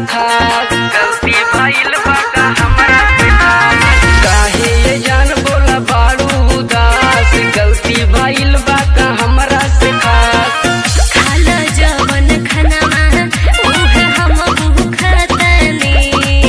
खास गलती भइल बा का हमरा से खास काहे ये जान बोला बारू उदास गलती भइल बा का हमरा से खास खाला जवन खाना उहे हम भूखतनी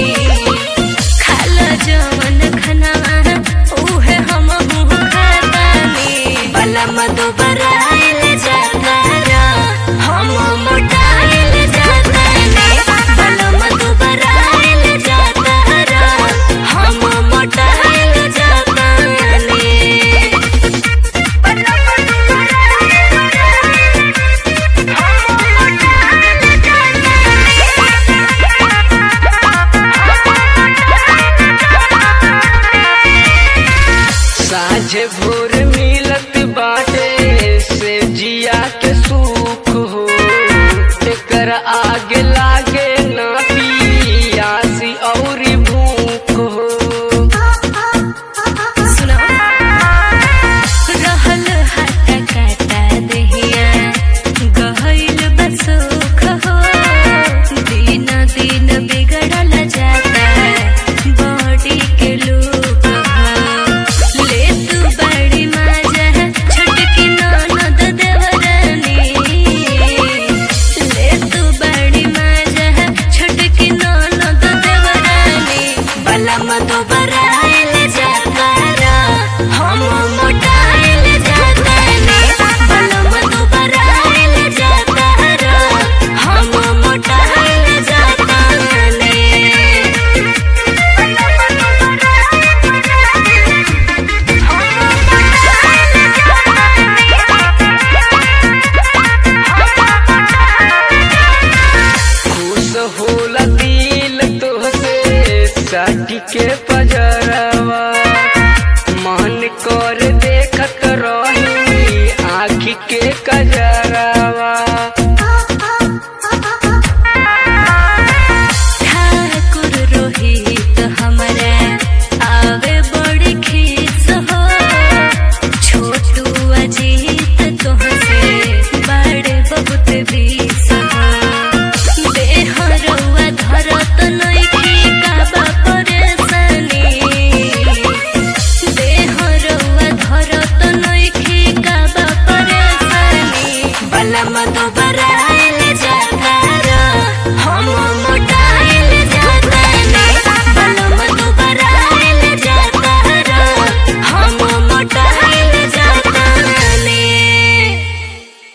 खाला जवन खाना उहे हम भूखतनी बला मधुबरा आइल जातारा हम मोटाइल जातानी बला मधुबरा आइल जातारा हम मोटाइल जातानी बला साझे भोर मिलत बाटे से जिया के सुख हो एकर आगे लागे ना पियासी औरी भूख हो सुनो रहल हाथ काटा दहिया गहइल बसुख हो दिन दिन बिगड़ल जाता बॉडी के लुक हो ले तू बड़ी मजा छोटकी ननद देवरानी ले तू बड़ी मजा छोटकी ननद देवरानी बला मधुबरा आइल जातारा हम मोटाइल जातानी बला मधुबरा आइल जातारा हम मोटाइल जातानी खुश होला दिल तोहसे साटी के